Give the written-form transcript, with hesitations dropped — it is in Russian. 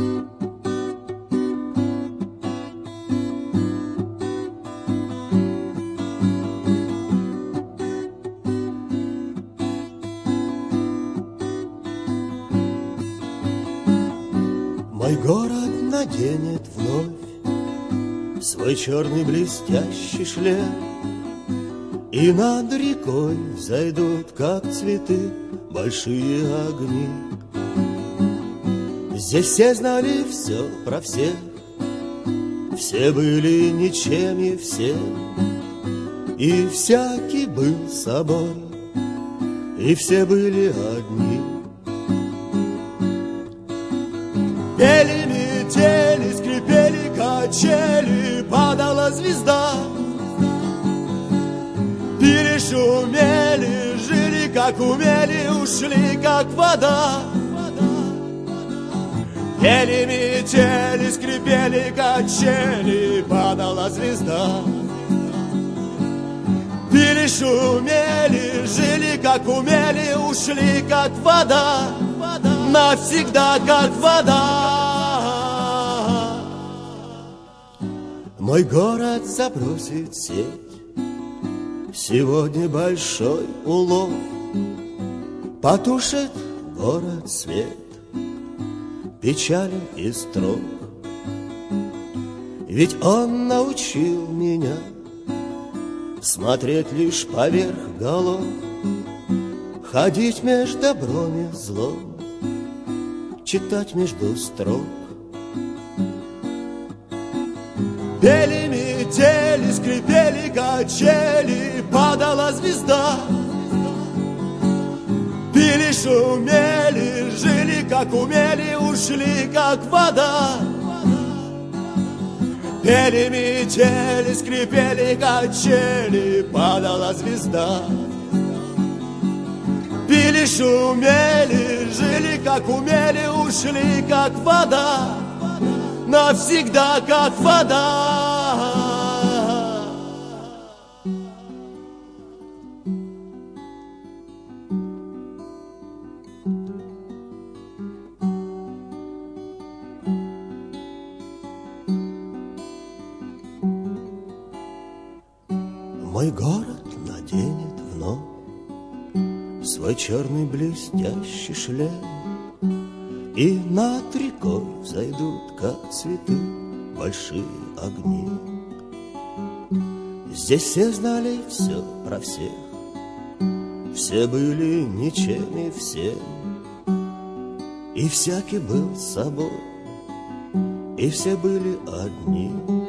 Мой город наденет вновь свой черный блестящий шлем, и над рекой взойдут, как цветы, большие огни. Здесь все знали все про всех, все были ничем и все, и всякий был собой, и все были одни. Пели, метели, скрипели качели, падала звезда. Пили, шумели, жили как умели, ушли как вода. Пели, метели, скрипели качели, падала звезда. Пили, шумели, жили как умели, ушли как вода. Навсегда как вода. Мой город забросит сеть, сегодня большой улов. Потушит город свет, печален и строг. Ведь он научил меня смотреть лишь поверх голов, ходить меж добром и злом, читать между строк. Пели, метели, скрипели качели, падала звезда. Пили, шумели, жили как умели, ушли как вода. Пели, метели, скрипели качели, падала звезда. Пили, шумели, жили как умели, ушли как вода. Навсегда как вода. Мой город наденет вновь свой черный блестящий шлем, и над рекой взойдут, как цветы, большие огни. Здесь все знали все про всех, все были ничем и всем, и всякий был собой, и все были одни.